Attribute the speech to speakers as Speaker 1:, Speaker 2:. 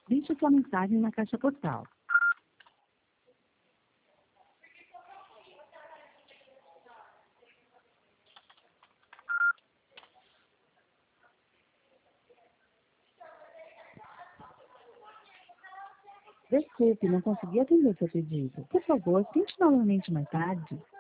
Speaker 1: Deixe sua mensagem na caixa postal. Desculpe, não consegui atender seu pedido. Por favor, tente novamente mais tarde.